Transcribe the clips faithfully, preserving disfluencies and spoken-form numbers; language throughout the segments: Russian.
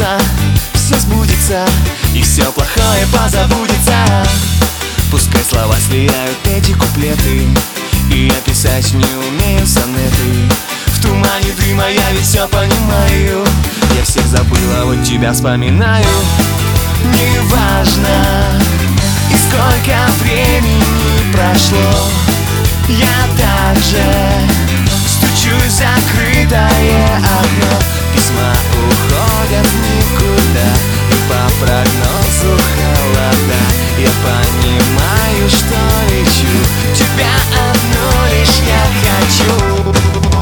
получится, все сбудется, и все плохое позабудется. Пускай слова слияют эти куплеты, и я писать не умею сонеты. В тумане дыма я ведь все понимаю, я всех забыла, вот тебя вспоминаю. Неважно, и сколько времени прошло, я также стучусь в закрытое окно. Письма уходят в никуда, и по прогнозу холода. Я понимаю, что лечу, тебя одну лишь я хочу.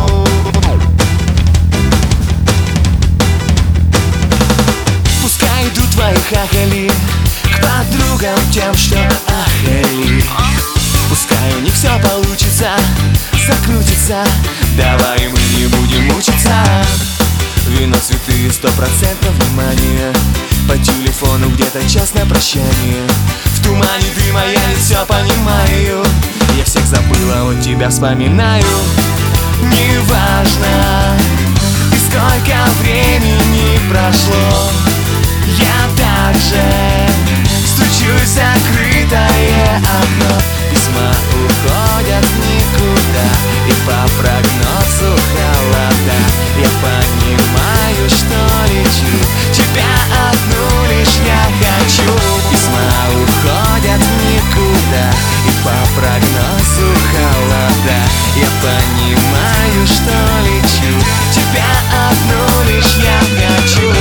Пускай идут твои хахали к подругам тем, что ахали. Пускай у них все получится, закрутится, давай мы не будем мучиться. Вино, цветы, сто процентов внимания, по телефону где-то час на прощание. В тумане дыма я ведь все понимаю, я всех забыла, вот тебя вспоминаю. Неважно, и сколько времени прошло, я также стучусь в закрытое окно. Письма уходят в никуда, и по прогнозу холода. Я понимаю, что лечу, тебя одну лишь я хочу. Письма уходят в никуда, и по прогнозу холода. Я понимаю, что лечу, тебя одну лишь я хочу.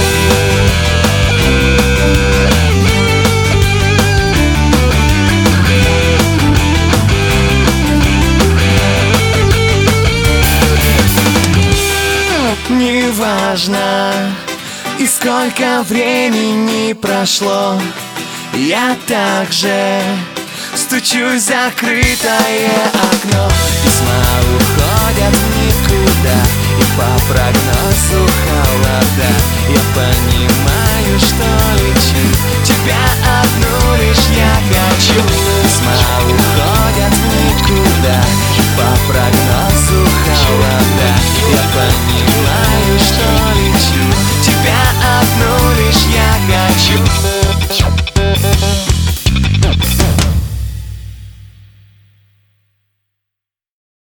Неважно, и сколько времени прошло, я также стучусь в закрытое окно. Письма уходят в никуда, и по прогнозу холода. Я понимаю, что лечу,